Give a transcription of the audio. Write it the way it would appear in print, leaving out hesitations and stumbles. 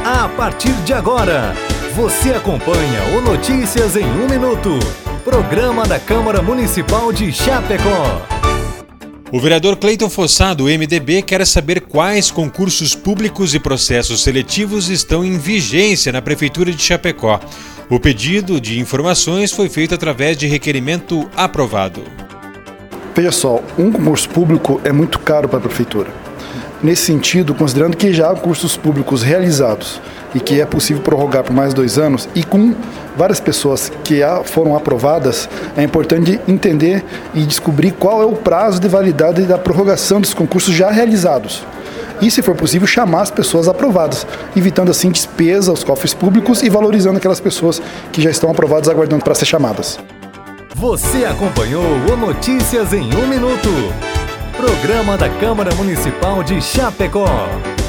A partir de agora, você acompanha o Notícias em 1 Minuto, programa da Câmara Municipal de Chapecó. O vereador Cleiton Fossá, do MDB, quer saber quais concursos públicos e processos seletivos estão em vigência na Prefeitura de Chapecó. O pedido de informações foi feito através de requerimento aprovado. Veja só, um concurso público é muito caro para a Prefeitura. Nesse sentido, considerando que já há concursos públicos realizados e que é possível prorrogar por mais 2 anos, e com várias pessoas que foram aprovadas, é importante entender e descobrir qual é o prazo de validade da prorrogação dos concursos já realizados. E, se for possível, chamar as pessoas aprovadas, evitando assim despesa aos cofres públicos e valorizando aquelas pessoas que já estão aprovadas aguardando para ser chamadas. Você acompanhou o Notícias em 1 Minuto, programa da Câmara Municipal de Chapecó.